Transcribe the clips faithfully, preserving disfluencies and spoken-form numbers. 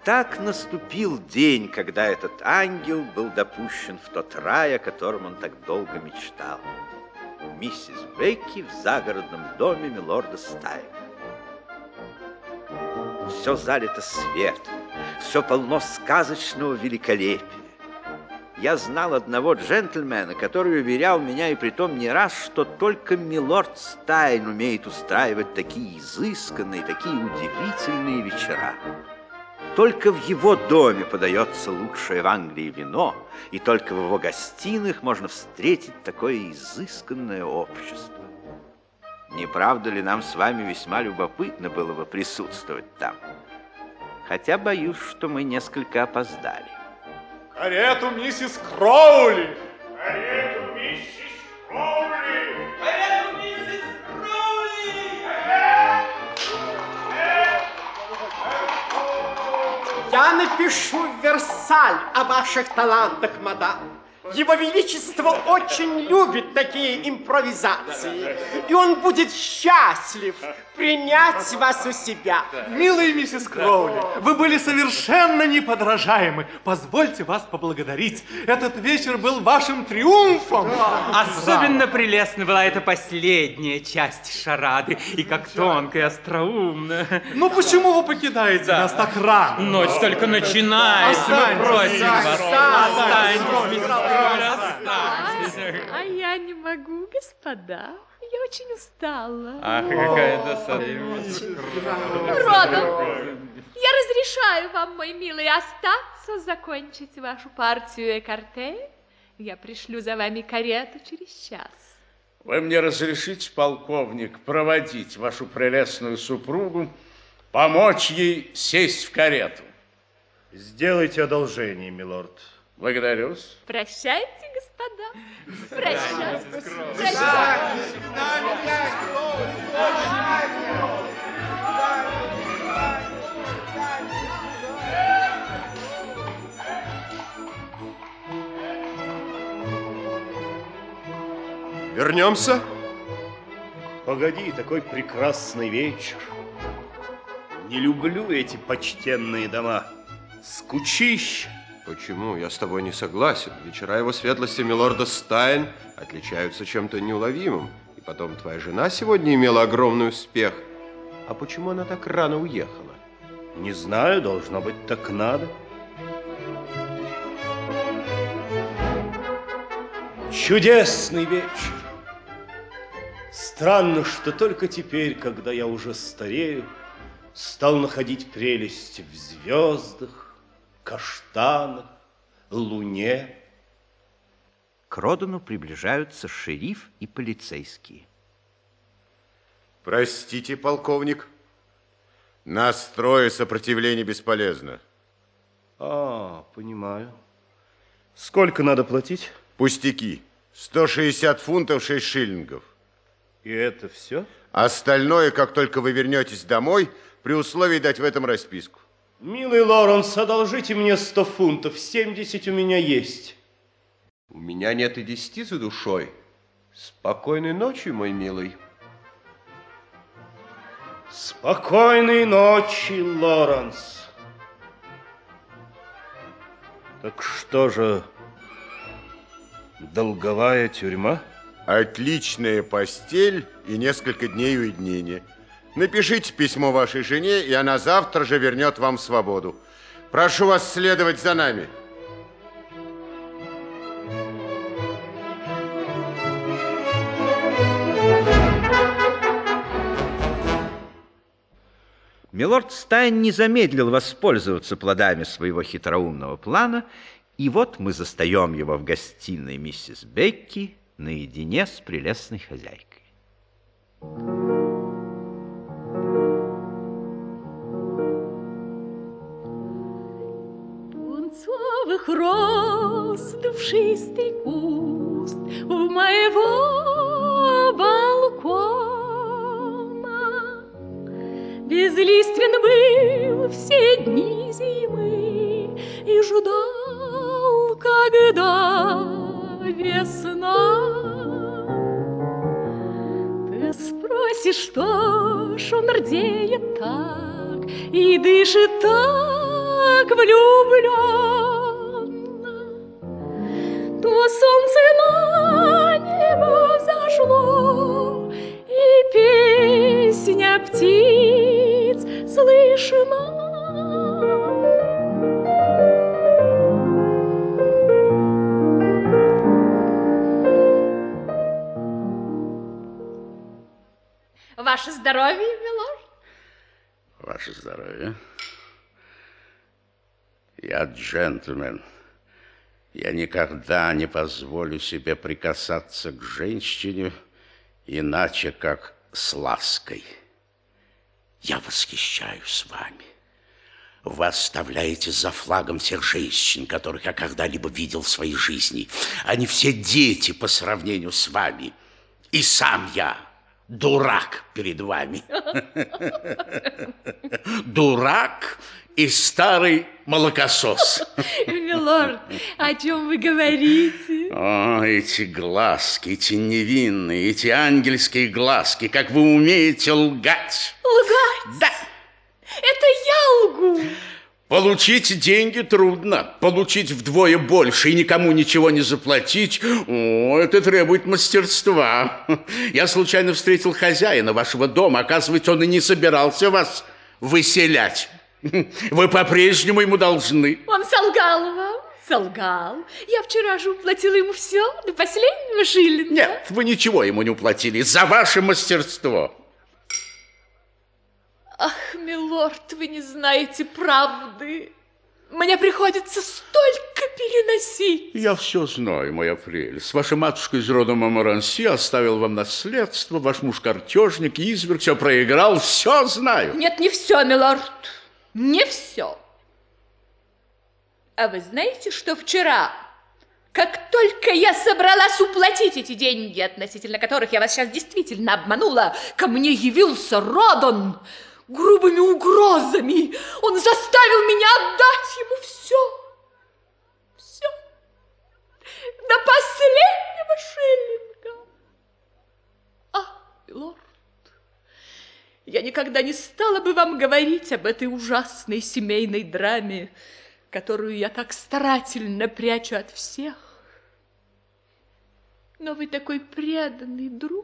так наступил день, когда этот ангел был допущен в тот рай, о котором он так долго мечтал. У миссис Бекки в загородном доме милорда Стайна. Все залито светом, все полно сказочного великолепия. Я знал одного джентльмена, который уверял меня, и притом не раз, что только милорд Стайн умеет устраивать такие изысканные, такие удивительные вечера. Только в его доме подается лучшее в Англии вино, и только в его гостиных можно встретить такое изысканное общество. Не правда ли нам с вами весьма любопытно было бы присутствовать там? Хотя боюсь, что мы несколько опоздали. Карету миссис Кроули! Карету миссис Кроули! Карету миссис Кроули! Я напишу в Версаль о ваших талантах, мадам. Его Величество очень любит такие импровизации, и он будет счастлив принять вас у себя. Милая миссис Кроули, вы были совершенно неподражаемы. Позвольте вас поблагодарить. Этот вечер был вашим триумфом. Особенно прелестна была эта последняя часть шарады, и как тонко и остроумно. Ну почему вы покидаете да. нас так рано? Ночь только начинается. Мы просим вас, останьтесь, мисс Кроули. А я не могу, господа. Я очень устала. Ах, какая досада. Родом, я разрешаю вам, мой милый, остаться, закончить вашу партию экарте. Я пришлю за вами карету через час. Вы мне разрешите, полковник, проводить вашу прелестную супругу, помочь ей сесть в карету? Сделайте одолжение, милорд. Благодарю-с. Прощайте, господа. Прощайте. Прощайте. Вернемся? Погоди, такой прекрасный вечер. Не люблю эти почтенные дома. Скучище. Почему? Я с тобой не согласен. Вечера его светлости милорда Стайн отличаются чем-то неуловимым. И потом, твоя жена сегодня имела огромный успех. А почему она так рано уехала? Не знаю, должно быть, так надо. Чудесный вечер. Странно, что только теперь, когда я уже старею, стал находить прелесть в звездах, каштанах, луне. К Родану приближаются шериф и полицейские. Простите, полковник, настрое сопротивление бесполезно. А, понимаю. Сколько надо платить? Пустяки. сто шестьдесят фунтов, шесть шиллингов. И это все? Остальное, как только вы вернетесь домой, при условии дать в этом расписку. Милый Лоренс, одолжите мне сто фунтов, семьдесят у меня есть. У меня нет и десяти за душой. Спокойной ночи, мой милый. Спокойной ночи, Лоренс. Так что же, долговая тюрьма? Отличная постель и несколько дней уединения. Напишите письмо вашей жене, и она завтра же вернет вам свободу. Прошу вас следовать за нами. Милорд Стайн не замедлил воспользоваться плодами своего хитроумного плана, и вот мы застаем его в гостиной миссис Бекки наедине с прелестной хозяйкой. Пунцовых роз душистый куст у моего балкона безлиствен был все дни зимы и ждал, когда весна. Ты спросишь, что ж он рдеет так и дышит так так влюблен, то солнце на небо взошло, и песня птиц слышна. Ваше здоровье, милорд. Ваше здоровье. Я джентльмен. Я никогда не позволю себе прикасаться к женщине иначе, как с лаской. Я восхищаюсь вами. Вы оставляете за флагом всех женщин, которых я когда-либо видел в своей жизни. Они все дети по сравнению с вами. И сам я дурак перед вами. Дурак и старый молокосос. Милорд, о чем вы говорите? О, эти глазки, эти невинные, эти ангельские глазки, как вы умеете лгать. Лгать? Да. Это я лгу. Получить деньги трудно. Получить вдвое больше и никому ничего не заплатить, о, это требует мастерства. Я случайно встретил хозяина вашего дома. Оказывается, он и не собирался вас выселять. Вы по-прежнему ему должны. Он солгал вам? Солгал. Я вчера же уплатила ему все, до последнего шиллинга. Нет, вы ничего ему не уплатили за ваше мастерство. Ах, милорд, вы не знаете правды. Мне приходится столько переносить. Я все знаю, моя прелесть. Ваша матушка из рода Монморанси оставила вам наследство, ваш муж картежник, изверг, все проиграл, все знаю. Нет, не все, милорд, не все. А вы знаете, что вчера, как только я собралась уплатить эти деньги, относительно которых я вас сейчас действительно обманула, ко мне явился Родон грубыми угрозами. Он заставил меня отдать ему все. Все. До последнего шиллинга. А, милорд, я никогда не стала бы вам говорить об этой ужасной семейной драме, которую я так старательно прячу от всех. Но вы такой преданный друг.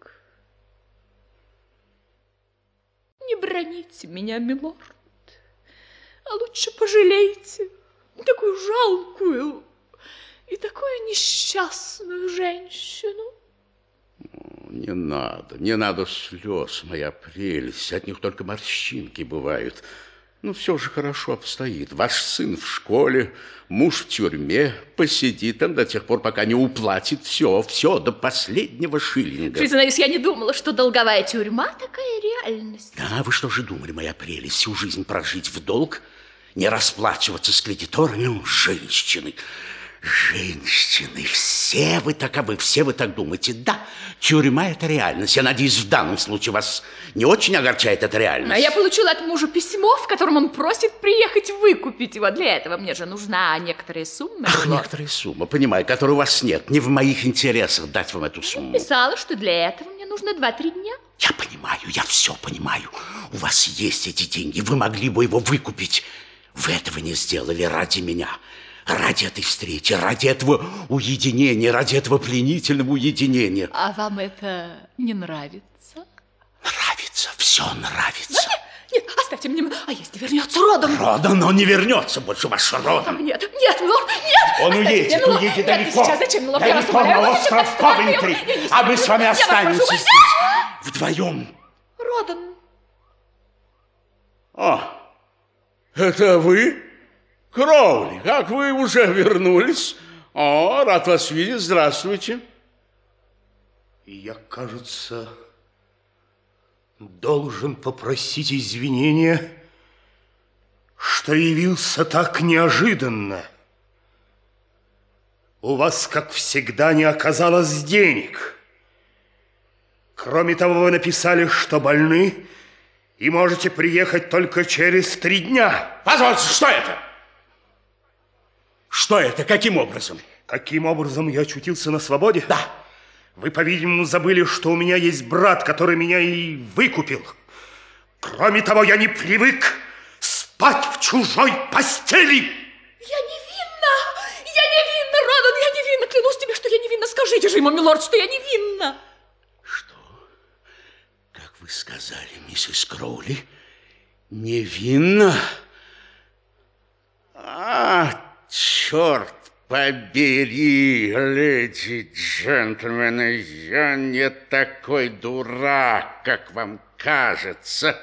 Не броните меня, милорд, а лучше пожалейте такую жалкую и такую несчастную женщину. Не надо, не надо слез, моя прелесть, от них только морщинки бывают. Ну, все же хорошо обстоит. Ваш сын в школе, муж в тюрьме, посидит там до тех пор, пока не уплатит все, все, до последнего шиллинга. Признаюсь, я не думала, что долговая тюрьма такая реальность. Да, вы что же думали, моя прелесть, всю жизнь прожить в долг, не расплачиваться с кредиторами? Ну, женщины, женщины, все вы таковы, все вы так думаете. Да, тюрьма – это реальность. Я надеюсь, в данном случае вас не очень огорчает эта реальность. А я получила от мужа письмо, в котором он просит приехать выкупить его. Для этого мне же нужна некоторая сумма. Ах, некоторая сумма, понимаю, которой у вас нет. Не в моих интересах дать вам эту сумму. Писала, что для этого мне нужно два-три дня. Я понимаю, я все понимаю. У вас есть эти деньги, вы могли бы его выкупить. Вы этого не сделали ради меня. Ради этой встречи, ради этого уединения, ради этого пленительного уединения. А вам это не нравится? Нравится, все нравится. Нет, нет, оставьте мне. А если вернется Родон? Родон, он не вернется больше, ваш Родон. Нет, нет, милорд, нет. Он уедет, мне, уедет нет, далеко. Сейчас зачем, милорд? Я вас Далеко умоляю, на вас остров зачем? Ковентри, а мы с вами останемся здесь вдвоем. Родон. А, это вы? Кроули, как вы уже вернулись? О, рад вас видеть, здравствуйте. Я, кажется, должен попросить извинения, что явился так неожиданно. У вас, как всегда, не оказалось денег. Кроме того, вы написали, что больны и можете приехать только через три дня. Позвольте, что это? Что это? Каким образом? Каким образом я очутился на свободе? Да. Вы, по-видимому, забыли, что у меня есть брат, который меня и выкупил. Кроме того, я не привык спать спать в чужой постели. Я невинна! Я невинна, Родан, я невинна! Клянусь тебе, что я невинна! Скажите же ему, милорд, что я невинна! Что? Как вы сказали, миссис Кроули, невинна? А, черт побери, леди, джентльмены, я не такой дурак, как вам кажется.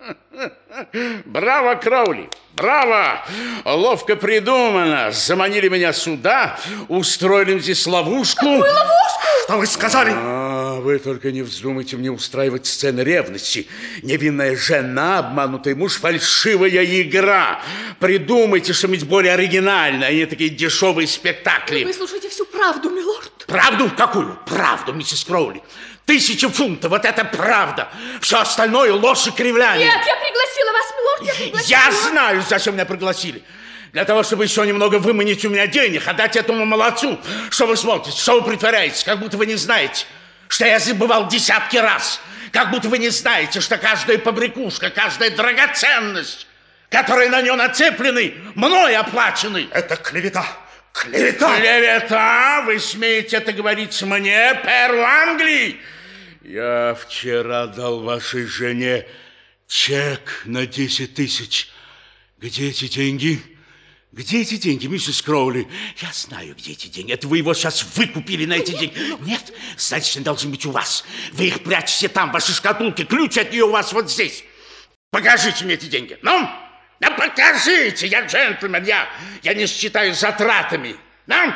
Браво, Кроули, браво! Ловко придумано. Заманили меня сюда, устроили здесь ловушку. Какую ловушку? Что вы сказали? А, вы только не вздумайте мне устраивать сцены ревности. Невинная жена, обманутый муж, фальшивая игра. Придумайте что-нибудь более оригинальное, а не такие дешевые спектакли. Вы слушайте всю правду, милорд. Правду? Какую? Правду, миссис Кроули. Тысяча фунтов, вот это правда. Все остальное ложь и кривляние. Нет, я пригласила вас, милорд, я пригласила. Я знаю, зачем меня пригласили. Для того, чтобы еще немного выманить у меня денег, отдать этому молодцу. Что вы смотрите, что вы притворяетесь, как будто вы не знаете, что я здесь бывал десятки раз. Как будто вы не знаете, что каждая побрякушка, каждая драгоценность, которые на нее нацеплены, мной оплачены. Это клевета. Клевета! Клевета? Вы смеете это говорить мне, перу Англии? Я вчера дал вашей жене чек на десять тысяч. Где эти деньги? Где эти деньги, миссис Кроули? Я знаю, где эти деньги. Это вы его сейчас выкупили на эти деньги. Нет, значит, они должны быть у вас. Вы их прячете там, в вашей шкатулке. Ключ от нее у вас вот здесь. Покажите мне эти деньги. Ну, ну покажите. Я джентльмен, я, я не считаю затратами. Ну?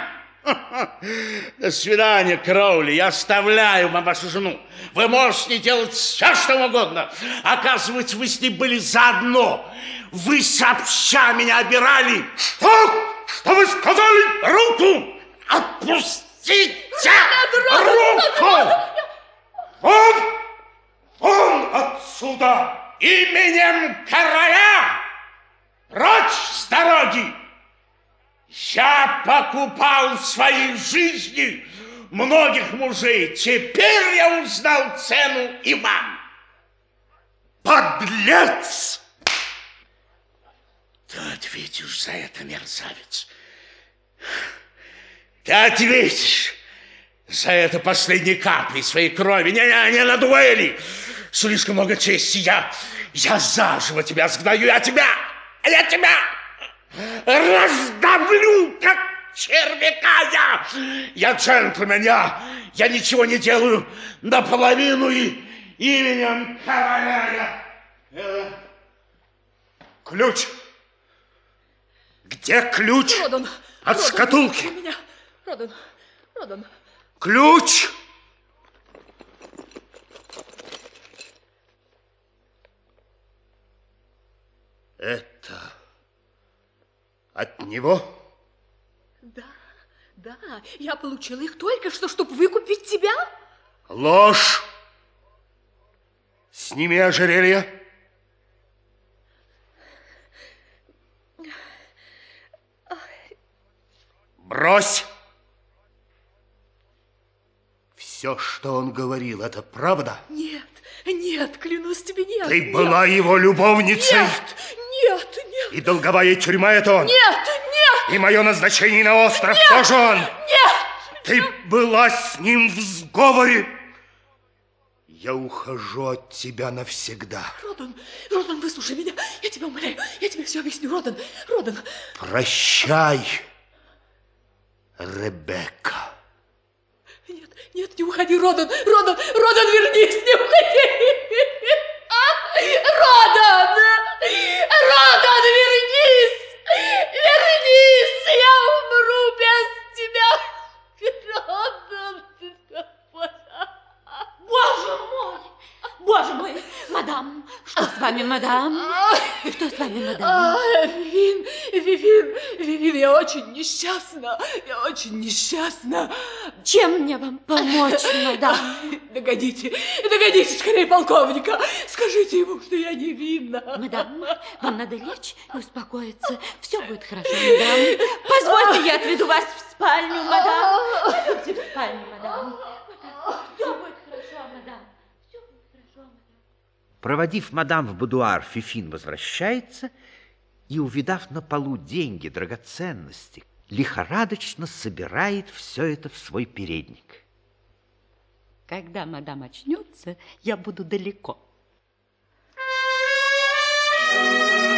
До свидания, Кроули. Я оставляю вам вашу жену. Вы можете делать все, что угодно. Оказывается, вы с ней были заодно. Вы сообща меня обирали. Что? Что вы сказали? Руку! Отпустите! Руку! Вон! Вон отсюда! Именем короля! Прочь с дороги! Я покупал в своей жизни многих мужей. Теперь я узнал цену и вам. Подлец! Ты ответишь за это, мерзавец. Ты ответишь за это последней каплей своей крови. Не, не, не на дуэли. Слишком много чести. Я, я заживо тебя сгною. Я тебя, я тебя раздавлю, как червяка. Я, я джентльмен, я, я ничего не делаю наполовину и именем короля. Я... Ключ. Где ключ? Родан, от Родан, шкатулки? Меня. Родан, Родан. Ключ. Это от него? Да, да, я получила их только что, чтобы выкупить тебя. Ложь. Сними ожерелье. Брось. Все, что он говорил, это правда? Нет, нет, клянусь тебе, нет. Ты нет. была его любовницей? Нет, нет, нет. И долговая тюрьма это он? Нет, нет. И мое назначение на остров нет, тоже он? Нет. Ты была с ним в сговоре? Я ухожу от тебя навсегда. Родан, Родан, выслушай меня. Я тебя умоляю, я тебе все объясню, Родан, Родан. Прощай, Ребекка. Нет, нет, не уходи, Родан, Родан, Родан, вернись, не уходи. Родан, Родан, вернись, вернись, я умру без тебя. Родан, Боже мой, боже мой, мадам, что с вами, мадам? Что с вами, мадам? А, Вивин, Вивин, Вивин, я очень несчастна, я очень несчастна. Чем мне вам помочь, мадам? Догодите, догодите скорее полковника, скажите ему, что я невинна. Мадам, вам надо лечь и успокоиться, все будет хорошо, мадам. Позвольте, я отведу вас в спальню, мадам. Пойдемте в спальню, мадам. Все будет хорошо, мадам. Все будет хорошо, мадам. Проводив мадам в будуар, Фифин возвращается и, увидав на полу деньги, драгоценности, лихорадочно собирает все это в свой передник. Когда мадам очнется, я буду далеко. Thank you.